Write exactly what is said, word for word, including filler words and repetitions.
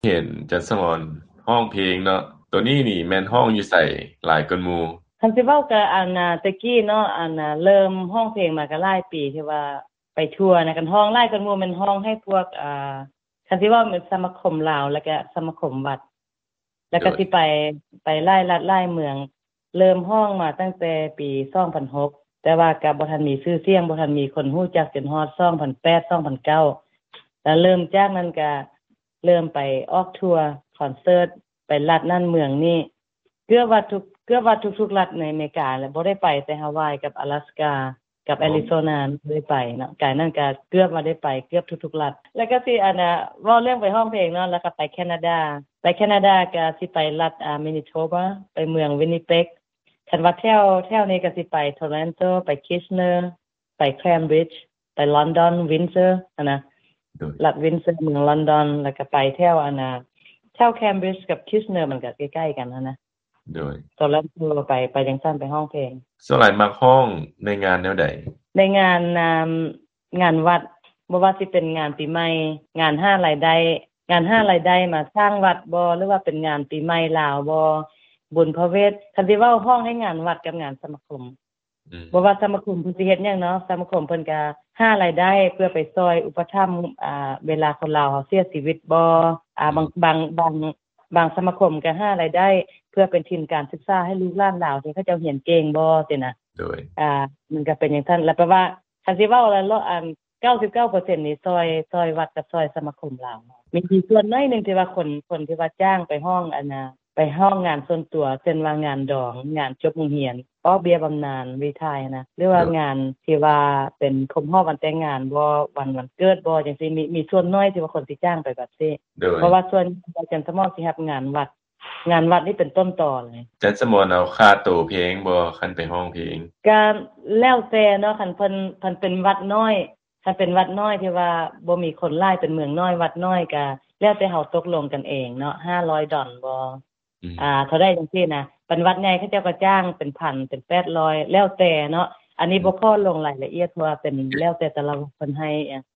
เห็นจัดสมอนห้องเพลงเนาะตัวนี้นี่แม่นห้องอยู่ใส่หลายกว่าหมู่คันสิเว้าก็อันน่ะแตะกี้เนาะอันน่ะเริ่มร้องเพลงมาก็หลายปีที่ว่าไปทัวร์นะกันร้องหลายกว่าหมู่แม่นร้องให้พวกอ่าคันสิเว้าเป็นสมาคมลาวแล้วก็สมาคมวัดแล้วโดยก็สิไปไปหลายรัฐหลายเมืองเริ่มร้องมาตั้งแต่ปีสองพันหกแต่ว่าก็บ่ทันมีชื่อเสียงบ่ทันมีคนรู้จักจนฮอดสองพันแปด สองพันเก้าแล้วเริ่มจากนั้นก็เริ่มไปออกทัวร์คอนเสิร์ตไปรัฐนั้นเมืองนี้ เกือบว่าทุกเกือบว่าทุกๆรัฐในอเมริกาแหละบ่ได้ไปแต่ฮาวายกับอลาสกากับแอริโซนาบ่ได้ไปเนาะกายนั้นก็เกือบว่าได้ไปเกือบทุกๆรัฐแล้วก็สิอันน่ะเว้าเรื่องไปร้องเพลงเนาะแล้วก็ไปแคนาดาไปแคนาดาก็สิไปรัฐอ่า Manitoba ไปเมือง Winnipeg คันว่าแถวแถวนี้ก็สิไป Toronto ไป Kitchener ไป Cambridge ไป London Windsor อันนะโดยรัฐ Windsor เมือง London แล้วก็ไปแถวอันน่ะแถว Cambridge กับ Kitchener มันก็ใกล้ๆกันหั้นนะโดยตอนแรกเราไปไปจังซั่นไปห้องเพลงส่วนหลายมักห้องในงานแนวใดในงานนางานวัดบ่ว่าสิเป็นงานปีใหม่งานห้ารายได้งานห้ารายได้มาสร้างวัดบ่หรือว่าเป็นงานปีใหม่ลาวบ่บุญพระเวทคันสิเว้าห้องให้งานวัดกับงานสมาคมอืมบ่ว่าสมาคมเพิ่นสิเฮ็ดหยังเนาะสมาคมเพิ่นก็หารายได้เพื่อไปซอยอุปถัมภ์อ่าเวลาคนลาวเขาเสียชีวิตบ่อ่าบางบางบางบางสมาคมก็หารายได้เพื่อเป็นทุนการศึกษาให้ลูกหลานลาวที่เขาเจ้าเรียนเก่งบ่จังนะโดยอ่ามันก็เป็นอย่างซั่นแล้วแปลว่าคันสิเว้าแล้วอันเก้าสิบเก้าเปอร์เซ็นต์นี่ซอยซอยวัดกับซอยสมาคมลาวมีอีกส่วนน้อยนึงที่ว่าคนคนที่ว่าจ้างไปห้องอันน่ะไปห้องงานส่วนตัวเช่นว่างานดองงานจบโรงเรียนออกเบี้ยบำนาญรีไทร์นะหรือว่างานที่ว่าเป็นครบรอบวันแต่งงานบ่วันวันเกิดบ่จังซี่มีมีส่วนน้อยที่ว่าคนสิจ้างไปแบบนี้โดยเพราะว่าส่วนอาจารย์สมอสิรับงานวัดงานวัดนี่เป็นต้นตอเลยจัดสมอนเอาค่าตั๋วเพลงบ่คันไปห้องเพลงก็แล้วแต่เนาะคันเพิ่นเพิ่นเป็นวัดน้อยคันเป็นวัดน้อยที่ว่าบ่มีคนหลายเป็นเมืองน้อยวัดน้อยก็แล้วแต่เฮาตกลงกันเองเนาะห้าร้อยดอลบ่อืมอ่าเท่าใดจังซี่นะเป็นวัดใหญ่เขาเจ้าก็จ้างเป็นพันเป็นแปดร้อยแล้วแต่เนาะอันนี้บ่ขอลงรายละเอียดเพราะว่าเป็นแล้วแต่แต่ละวัดเพิ่นให้